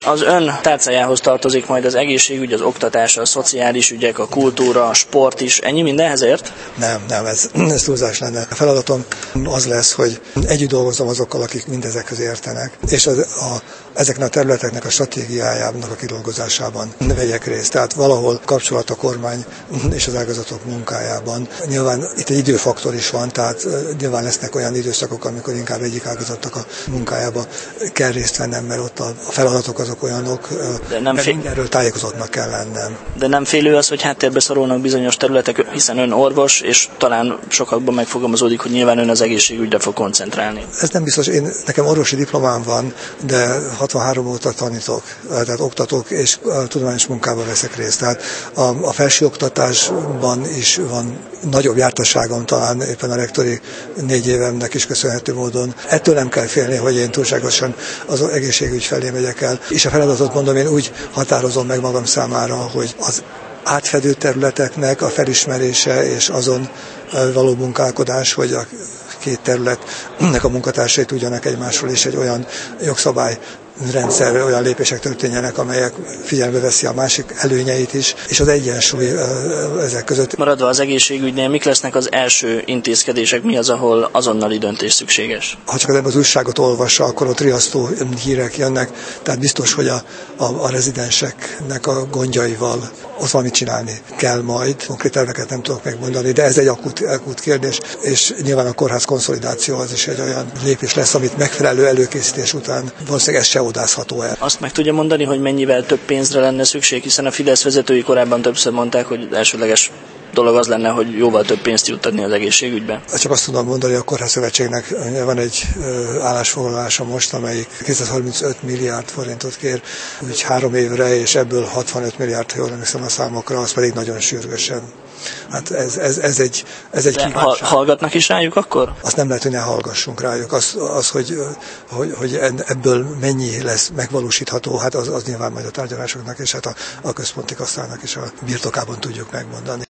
Az ön tárcájához tartozik majd az egészségügy, az oktatás, a szociális ügyek, a kultúra, a sport is. Ennyi mindenhez ért? Nem, ez túlzás lenne. A feladatom az lesz, hogy együtt dolgozom azokkal, akik mindezekhez értenek, és ezeknek a területeknek a stratégiájának a kidolgozásában vegyek részt. Tehát valahol kapcsolat a kormány és az ágazatok munkájában. Nyilván itt egy időfaktor is van, tehát nyilván lesznek olyan időszakok, amikor inkább egyik ágazatnak a munkájába kell részt vennem, mert ott a feladatok azok olyanok, de mindenről tájékozottnak kell lennem. De nem félő az, hogy háttérbe szorulnak bizonyos területek, hiszen ön orvos, és talán sokakban megfogalmazódik, hogy nyilván ön az egészségügyre fog koncentrálni. Ez nem biztos, nekem orvosi diplomám van, de 63 óta tanítok, tehát oktatok és tudományos munkában veszek részt. Tehát a felsőoktatásban is van nagyobb jártasságom, talán éppen a rektori 4 évemnek is köszönhető módon. Ettől nem kell félni, hogy én túlságosan az egészségügy felé megyek el. És a feladatot mondom, én úgy határozom meg magam számára, hogy az átfedő területeknek a felismerése és azon való munkálkodás, hogy a két területnek a munkatársai tudjanak egymásról, és egy olyan jogszabályrendszer, olyan lépések történjenek, amelyek figyelembe veszi a másik előnyeit is, és az egyensúly ezek között. Maradva az egészségügynél, mik lesznek az első intézkedések, mi az, ahol azonnali döntés szükséges? Ha csak az újságot olvassa, akkor ott riasztó hírek jönnek, tehát biztos, hogy a rezidenseknek a gondjaival ott valamit csinálni kell majd. Konkrét terveket nem tudok megmondani, de ez egy akut kérdés, és nyilván a kórház konszolidáció az is egy olyan lépés lesz, amit megfelelő előkészítés után valószínűleg ez se odázható el. Azt meg tudja mondani, hogy mennyivel több pénzre lenne szükség, hiszen a Fidesz vezetői korábban többször mondták, hogy elsődleges dolog az lenne, hogy jóval több pénzt juttatni az egészségügybe. Csak azt tudom mondani, hogy a Kórházszövetségnek van egy állásfoglalása most, amelyik 235 milliárd forintot kér, úgy 3 évre, és ebből 65 milliárd, ha jól emlékszem a számokra, az pedig nagyon sürgősen. Hát ez egy kívánság. Hallgatnak is rájuk akkor? Azt nem lehet, hogy ne hallgassunk rájuk. Hogy ebből mennyi lesz megvalósítható, hát az nyilván majd a tárgyalásoknak és hát a központi kasszának is a birtokában tudjuk megmondani.